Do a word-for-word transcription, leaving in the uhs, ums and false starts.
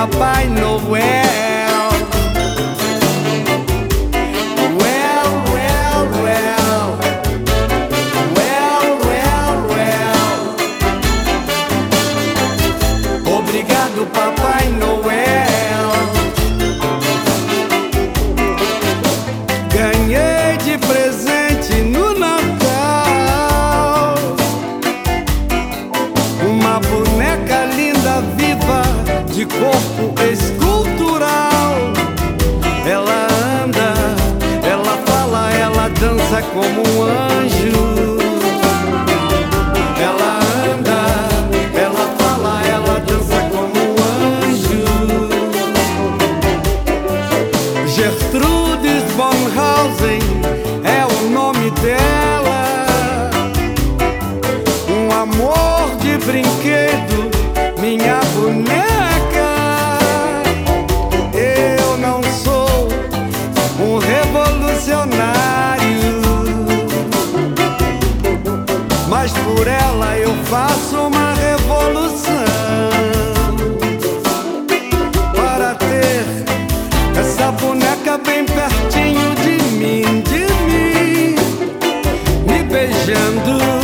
Papai Noel. Well, well, well. Well, well, well. Obrigado, Papai Noel. Ganhei de presente no Natal uma boneca linda, viva, de corpo escultural. Ela anda, ela fala, ela dança como um anjo. Ela anda, ela fala, ela dança como um anjo. Gertrudes Bonhausen é o nome dela. Um amor de brinquedo, minha boneca. Eu não sou um revolucionário, mas por ela eu faço uma revolução. Para ter essa boneca bem pertinho de mim, de mim, me beijando.